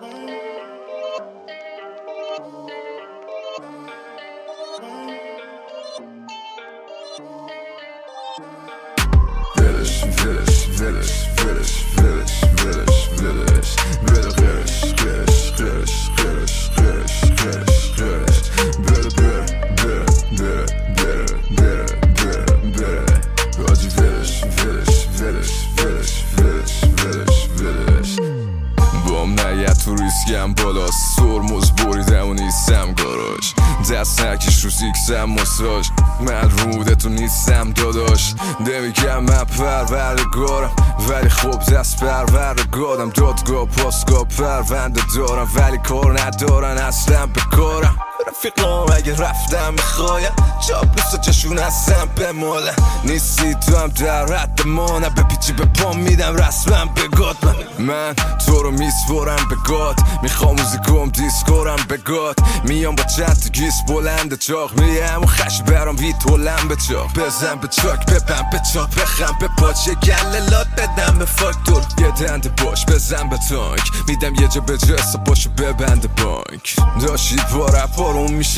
تو ریسکم بالاست سرمز بریدم و نیستم گاراژ دست نکش رو سیکسم مساج من رودتو نیستم داداش نمیگم من پروردگارم ولی خوب دست پروردگارم دادگاه پاسگاه پرونده دارم ولی کار ندارن اصلا به کارم رفیقام اگه رفتم بخوایم چاپلوسا چشون هستم به مالم نیستی تو هم در رد مانم به پیچی به پام میدم رسمم به گاد من تو رو میسپرم به گاد میخوام موزیکوم دیسکورم به گاد میام با چند گیس بلند چاق میام و خش برام ویتولم به چاق بزن به چاک ببن به چاق بخم به پاچ یه گله لات بدم به فاکتور یه دنده باش بزن به تانک میدم یه جا به جسا باشو ببند بانک داشتید با رپارون میشه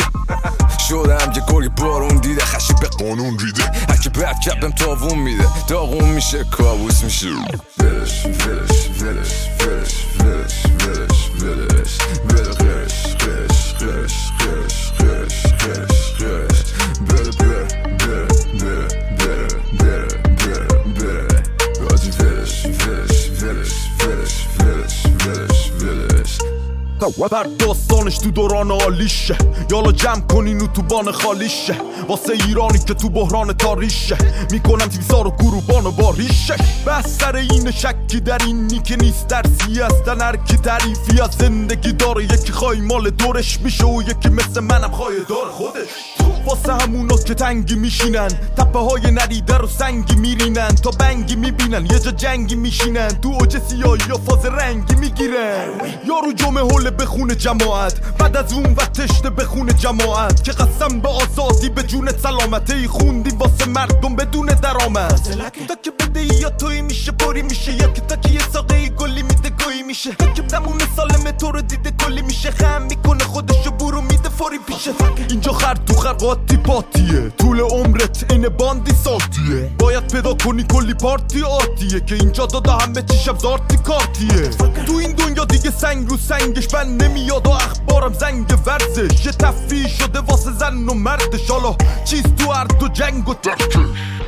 شدم یه گرگ بارون دیده خشی به قانون ریده هرکی بد کبم تاوون میده داغون میشه کابوس میشه ولش ولش ولش ولش ولش ولش ولش ولش خش خش خش خش خش خش بره بره بره بره بره بره بره بره آجی ولش ولش ولش ولش ولش ولش ولش بر داستانش تو دوران عالیشه یالا جمع کنین و تو بان خالیشه واسه ایرانی که تو بحران تاریشه میکنم تیمسار و گروبان و باریشه بس سر این شکی در اینی که نیست درسی هستن هرکی تعریفی از زندگی داره یکی خواهی مال دورش میشه و یکی مثل منم خواهی دار خودش واسه همونا که تنگی میشینن تپه های نریده رو سنگی میرینن تا بنگی میبینن یه جا جنگی میشینن تو اوج سیاهی یا فاز رنگی میگیرن یارو جمعه هوله بخونه جماعت بعد از اون و تشته بخونه جماعت که قسم به آزادی به جونت سلامتی خوندیم واسه مردم بدون درآمد تا که بده یا توی میشه باری میشه یا که تا که یه ساقه گلی میده گویی میشه تا که دمون سالمه تو رو دیده گلی میشه خم میکنه خودشو برو میده فوری پیشه اینجا خر تو خرقاتی پاتیه طول عمرت این باندی سالتیه باید پیدا کنی کلی پارتی آتیه که اینجا داده همه چیشم زارتی کارتیه تو این دنیا دیگه سنگ رو سنگش من نمیاد و اخبارم زنگ ورزش یه تفریح شده واسه زن و مردش حالا چیز تو ارد و جنگ و تکش